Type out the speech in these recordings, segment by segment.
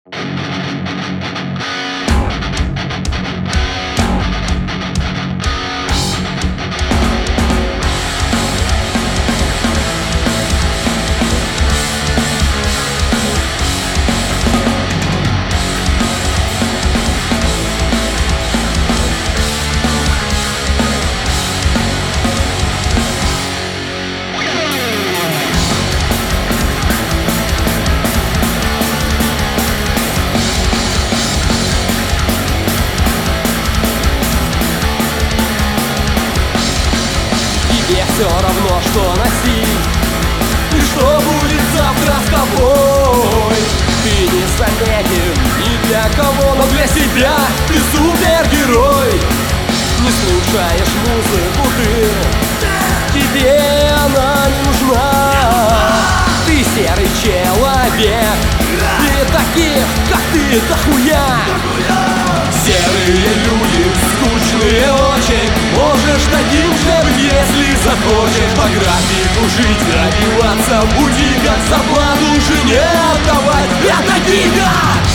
Все равно, что носить и что будет завтра с тобой. Ты не заметен ни для кого, но для себя ты супергерой. Не слушаешь музыку ты, тебе она не нужна. Ты серый человек, ты таких, как ты, дохуя. Серые люди, скучные очень. Можешь таким же быть, если захочешь. По графику жить, одеваться в бутиках, зарплату жене отдавать. Это гига!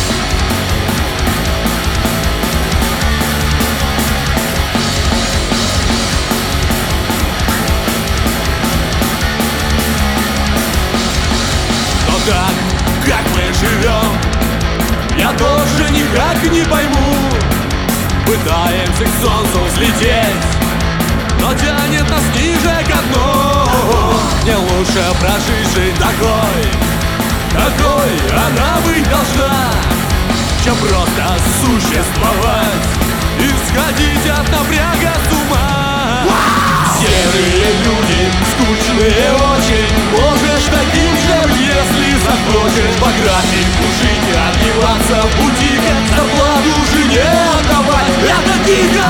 Но как мы живем, я тоже никак не пойму. Пытаемся к солнцу взлететь, но тянет нас ниже ко дну. Мне лучше прожить жизнь такой, какой она быть должна, чем просто существовать и сходить от напряга с ума. Серые люди, скучные очень. Можешь таким же быть, если захочешь. По графику жить, одеваться в бутиках, зарплату жене отдавать. Это гига!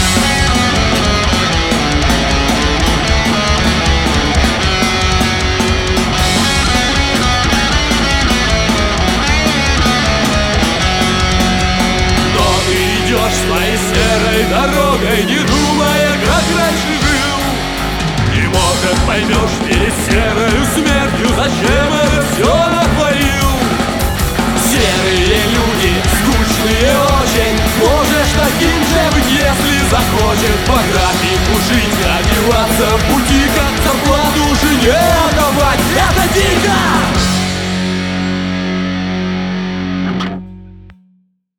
Своей серой дорогой, не думая, как раньше жил. И может поймешь перед серою смертью, зачем это все натворил. Серые люди, скучные очень. Можешь таким же быть, если захочешь. По графику жить, одеваться в бутиках, зарплату жене отдавать. Это дико!